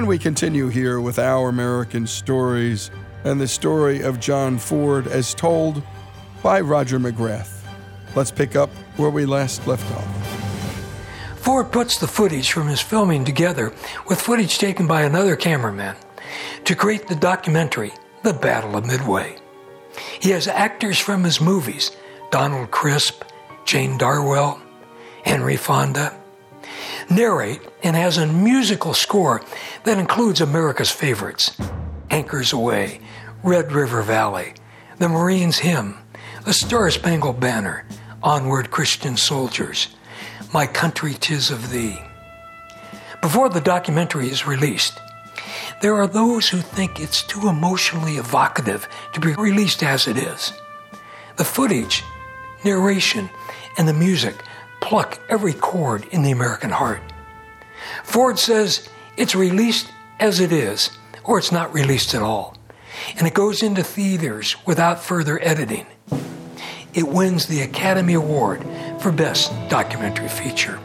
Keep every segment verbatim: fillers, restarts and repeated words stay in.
And we continue here with Our American Stories and the story of John Ford as told by Roger McGrath. Let's pick up where we last left off. Ford puts the footage from his filming together with footage taken by another cameraman to create the documentary, The Battle of Midway. He has actors from his movies, Donald Crisp, Jane Darwell, Henry Fonda, narrate and has a musical score that includes America's favorites, Anchors Away, Red River Valley, The Marines' Hymn, The Star-Spangled Banner, Onward Christian Soldiers, My Country 'Tis of Thee. Before the documentary is released, there are those who think it's too emotionally evocative to be released as it is. The footage, narration, and the music pluck every chord in the American heart. Ford says it's released as it is, or it's not released at all, and it goes into theaters without further editing. It wins the Academy Award for Best Documentary Feature.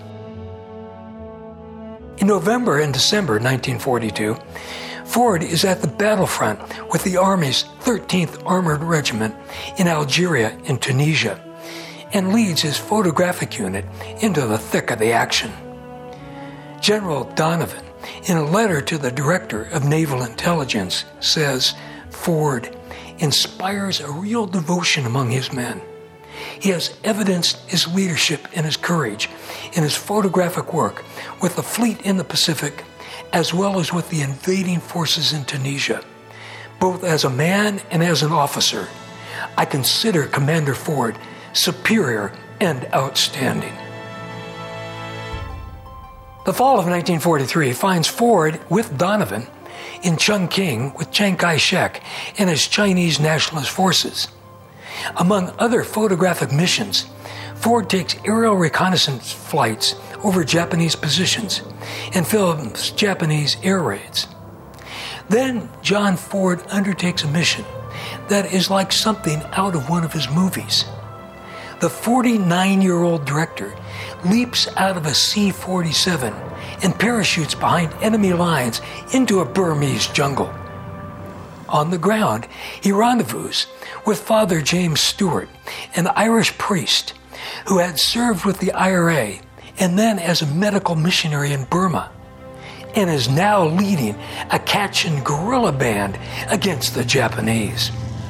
In November and December nineteen forty-two, Ford is at the battlefront with the Army's thirteenth Armored Regiment in Algeria and Tunisia, and leads his photographic unit into the thick of the action. General Donovan, in a letter to the Director of Naval Intelligence, says Ford inspires a real devotion among his men. He has evidenced his leadership and his courage in his photographic work with the fleet in the Pacific, as well as with the invading forces in Tunisia. Both as a man and as an officer, I consider Commander Ford superior and outstanding. The fall of nineteen forty-three finds Ford with Donovan in Chongqing with Chiang Kai-shek and his Chinese nationalist forces. Among other photographic missions, Ford takes aerial reconnaissance flights over Japanese positions and films Japanese air raids. Then John Ford undertakes a mission that is like something out of one of his movies. The forty-nine-year-old director leaps out of a C forty-seven and parachutes behind enemy lines into a Burmese jungle. On the ground, he rendezvous with Father James Stewart, an Irish priest who had served with the I R A and then as a medical missionary in Burma, and is now leading a Kachin guerrilla band against the Japanese.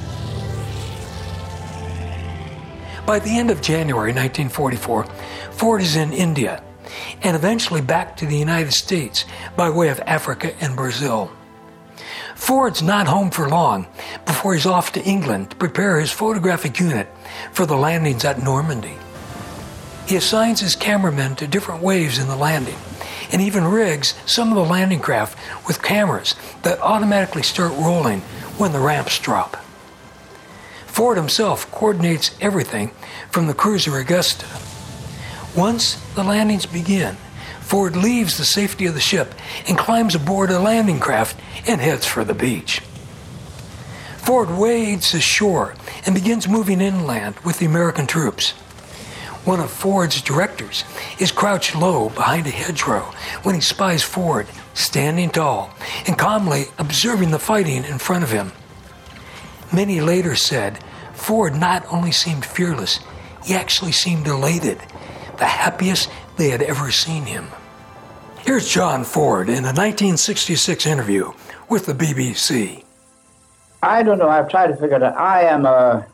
By the end of January nineteen forty-four, Ford is in India and eventually back to the United States by way of Africa and Brazil. Ford's not home for long before he's off to England to prepare his photographic unit for the landings at Normandy. He assigns his cameramen to different waves in the landing and even rigs some of the landing craft with cameras that automatically start rolling when the ramps drop. Ford himself coordinates everything from the cruiser Augusta. Once the landings begin, Ford leaves the safety of the ship and climbs aboard a landing craft and heads for the beach. Ford wades ashore and begins moving inland with the American troops. One of Ford's directors is crouched low behind a hedgerow when he spies Ford standing tall and calmly observing the fighting in front of him. Many later said Ford not only seemed fearless, he actually seemed elated, the happiest they had ever seen him. Here's John Ford in a nineteen sixty-six interview with the B B C. I don't know, I've tried to figure it out. I am a,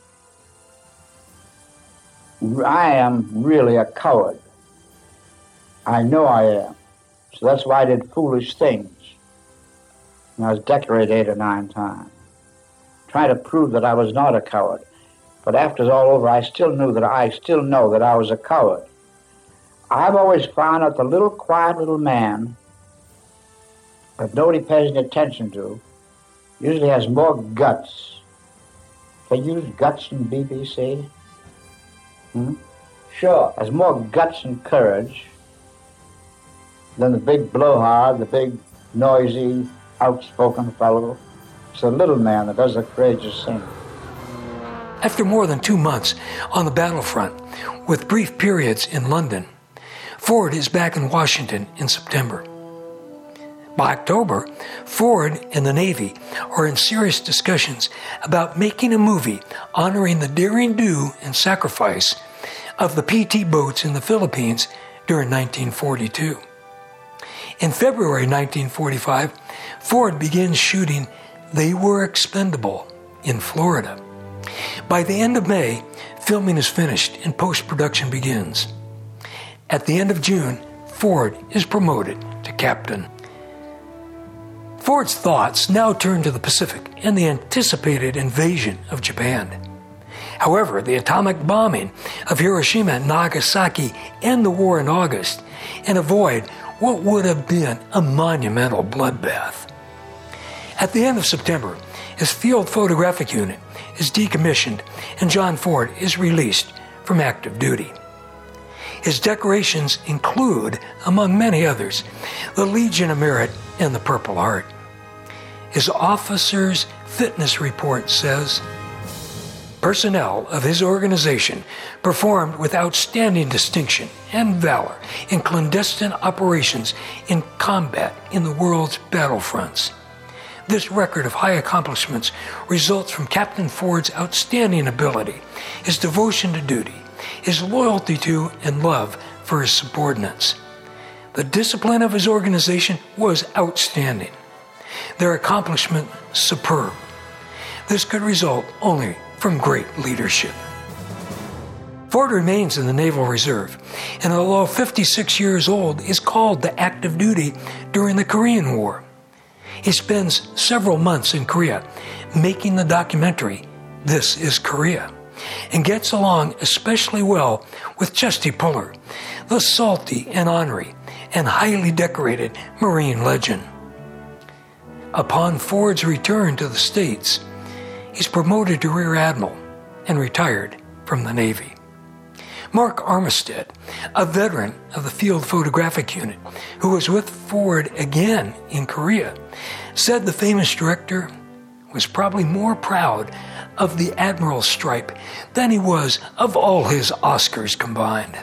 I am really a coward. I know I am. So that's why I did foolish things. And I was decorated eight or nine times, trying to prove that I was not a coward. But after it's all over, I still knew that I still know that I was a coward. I've always found that the little quiet little man that nobody pays any attention to usually has more guts. Can you use guts in B B C? Hmm? Sure. Has more guts and courage than the big blowhard, the big, noisy, outspoken fellow. It's the little man that does the courageous thing. After more than two months on the battlefront, with brief periods in London, Ford is back in Washington in September. By October, Ford and the Navy are in serious discussions about making a movie honoring the daring do and sacrifice of the P T boats in the Philippines during nineteen forty-two. In February nineteen forty-five, Ford begins shooting They Were Expendable in Florida. By the end of May, filming is finished and post-production begins. At the end of June, Ford is promoted to captain. Ford's thoughts now turn to the Pacific and the anticipated invasion of Japan. However, the atomic bombing of Hiroshima and Nagasaki end the war in August and avoid what would have been a monumental bloodbath. At the end of September, his field photographic unit is decommissioned and John Ford is released from active duty. His decorations include, among many others, the Legion of Merit and the Purple Heart. His officer's fitness report says, personnel of his organization performed with outstanding distinction and valor in clandestine operations in combat in the world's battlefronts. This record of high accomplishments results from Captain Ford's outstanding ability, his devotion to duty, his loyalty to and love for his subordinates. The discipline of his organization was outstanding. Their accomplishment superb. This could result only from great leadership. Ford remains in the Naval Reserve, and although fifty-six years old, is called to active duty during the Korean War. He spends several months in Korea making the documentary, This is Korea, and gets along especially well with Chesty Puller, the salty and ornery and highly decorated Marine legend. Upon Ford's return to the States, he's promoted to Rear Admiral and retired from the Navy. Mark Armistead, a veteran of the Field Photographic Unit, who was with Ford again in Korea, said the famous director was probably more proud of the Admiral stripe than he was of all his Oscars combined.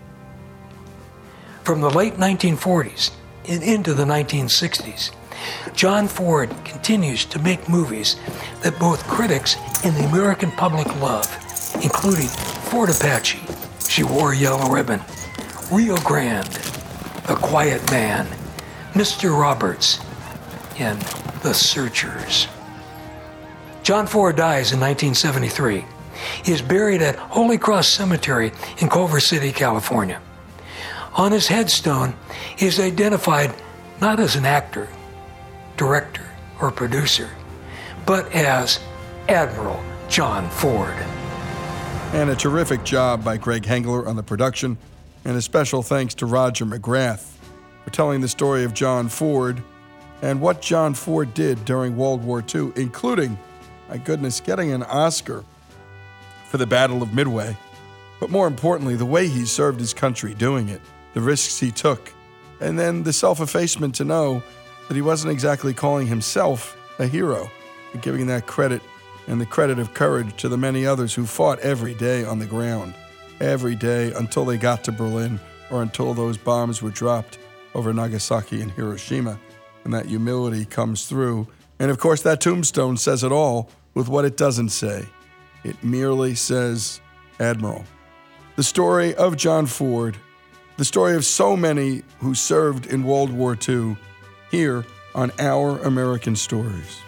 From the late nineteen forties and into the nineteen sixties, John Ford continues to make movies that both critics and the American public love, including Fort Apache, She Wore a Yellow Ribbon, Rio Grande, The Quiet Man, Mister Roberts, and The Searchers. John Ford dies in nineteen seventy-three. He is buried at Holy Cross Cemetery in Culver City, California. On his headstone, he is identified not as an actor, director, or producer, but as Admiral John Ford. And a terrific job by Greg Hengler on the production, and a special thanks to Roger McGrath for telling the story of John Ford and what John Ford did during World War Two, including, my goodness, getting an Oscar for the Battle of Midway. But more importantly, the way he served his country doing it, the risks he took, and then the self-effacement to know that he wasn't exactly calling himself a hero, but giving that credit and the credit of courage to the many others who fought every day on the ground, every day until they got to Berlin or until those bombs were dropped over Nagasaki and Hiroshima. And that humility comes through. And of course, that tombstone says it all with what it doesn't say. It merely says Admiral. The story of John Ford, the story of so many who served in World War Two, here on Our American Stories.